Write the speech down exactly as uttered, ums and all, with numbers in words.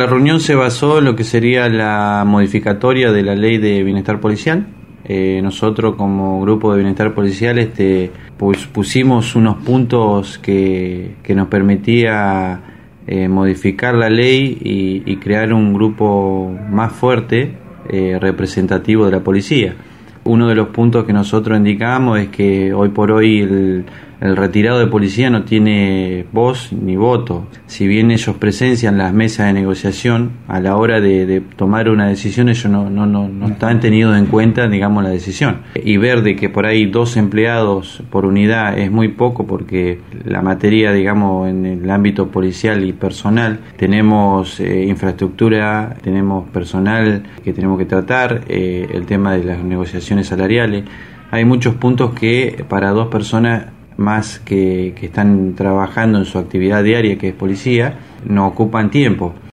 la reunión se basó en lo que sería la modificatoria de la Ley de Bienestar Policial. Eh, nosotros como Grupo de Bienestar Policial este, pues pusimos unos puntos que, que nos permitía eh, modificar la ley y, y crear un grupo más fuerte, eh, representativo de la policía. Uno de los puntos que nosotros indicamos es que hoy por hoy el, el retirado de policía no tiene voz ni voto. Si bien ellos presencian las mesas de negociación, a la hora de, de tomar una decisión ellos no, no, no, no están tenidos en cuenta, digamos, la decisión. Y ver de que por ahí dos empleados por unidad es muy poco, porque la materia, digamos, en el ámbito policial y personal, tenemos eh, infraestructura, tenemos personal que tenemos que tratar, eh, el tema de las negociaciones salariales. Hay muchos puntos que para dos personas más que, que están trabajando en su actividad diaria, que es policía, no ocupan tiempo.